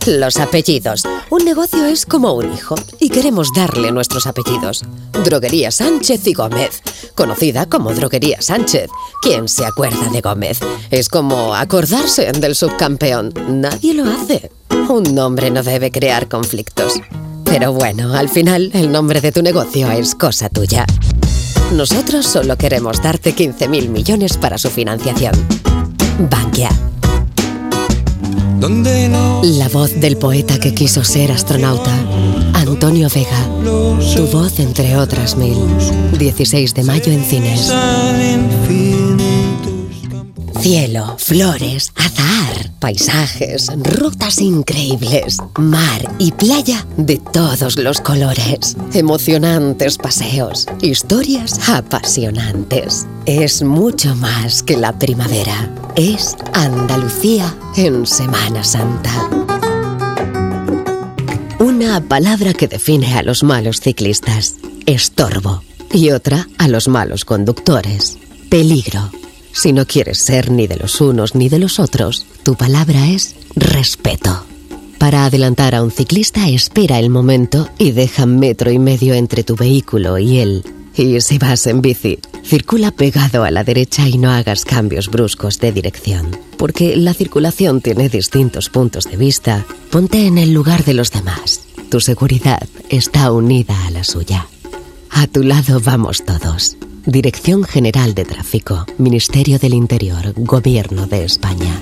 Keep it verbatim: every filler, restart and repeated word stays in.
Los apellidos. Un negocio es como un hijo y queremos darle nuestros apellidos. Droguería Sánchez y Gómez, conocida como Droguería Sánchez. ¿Quién se acuerda de Gómez? Es como acordarse del subcampeón. Nadie lo hace. Un nombre no debe crear conflictos. Pero bueno, al final el nombre de tu negocio es cosa tuya. Nosotros solo queremos darte quince mil millones para su financiación. Bankia. La voz del poeta que quiso ser astronauta, Antonio Vega. Tu voz entre otras mil. dieciséis de mayo en cines. Cielo, flores, azahar, paisajes, rutas increíbles, mar y playa de todos los colores, emocionantes paseos, historias apasionantes. Es mucho más que la primavera. Es Andalucía en Semana Santa. Una palabra que define a los malos ciclistas: estorbo. Y otra a los malos conductores: peligro. Si no quieres ser ni de los unos ni de los otros, tu palabra es respeto. Para adelantar a un ciclista, espera el momento y deja metro y medio entre tu vehículo y él. Y si vas en bici, circula pegado a la derecha y no hagas cambios bruscos de dirección. Porque la circulación tiene distintos puntos de vista. Ponte en el lugar de los demás. Tu seguridad está unida a la suya. A tu lado vamos todos. Dirección General de Tráfico, Ministerio del Interior, Gobierno de España.